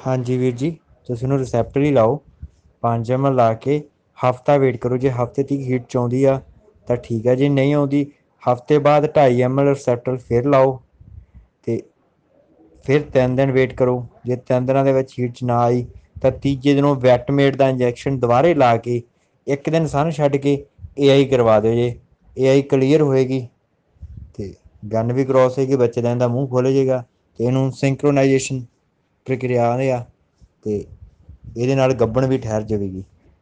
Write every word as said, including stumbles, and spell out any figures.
ਹਾਂਜੀ ਵੀਰ ਜੀ, ਤੁਸੀਂ ਉਹਨੂੰ ਰਿਸੈਪਟਰ ਹੀ ਲਾਓ। ਪੰਜ ਐਮ ਐਲ ਲਾ ਕੇ ਹਫ਼ਤਾ ਵੇਟ ਕਰੋ। ਜੇ ਹਫ਼ਤੇ ਤੀਕ ਹੀਟ 'ਚ ਆਉਂਦੀ ਆ ਤਾਂ ਠੀਕ ਹੈ, ਜੇ ਨਹੀਂ ਆਉਂਦੀ ਹਫ਼ਤੇ ਬਾਅਦ ਢਾਈ ਐਮ ਐਲ ਰਿਸੈਪਟਰ ਫਿਰ ਲਾਓ ਅਤੇ ਫਿਰ ਤਿੰਨ ਦਿਨ ਵੇਟ ਕਰੋ। ਜੇ ਤਿੰਨ ਦਿਨਾਂ ਦੇ ਵਿੱਚ ਹੀਟ 'ਚ ਨਾ ਆਈ ਤਾਂ ਤੀਜੇ ਦਿਨ ਵੈਟਮੇਟ ਦਾ ਇੰਜੈਕਸ਼ਨ ਦੁਬਾਰੇ ਲਾ ਕੇ ਇੱਕ ਦਿਨ ਸਾਨੂੰ ਛੱਡ ਕੇ ਏ ਆਈ ਕਰਵਾ ਦਿਓ। ਜੇ ਏ ਆਈ ਕਲੀਅਰ ਹੋਏਗੀ ਅਤੇ ਗਨ ਵੀ ਕਰੋਸ ਹੋਏਗੀ, ਬੱਚੇ ਦਾ ਇਹਦਾ ਮੂੰਹ ਖੋਲ੍ਹ ਜਾਏਗਾ ਅਤੇ ਇਹਨੂੰ ਸਿੰਕਰੋਨਾਈਜੇਸ਼ਨ ਪ੍ਰਕਿਰਿਆ ਆ ਅਤੇ ਇਹਦੇ ਨਾਲ ਗੱਭਣ ਵੀ ਠਹਿਰ ਜਾਵੇਗੀ।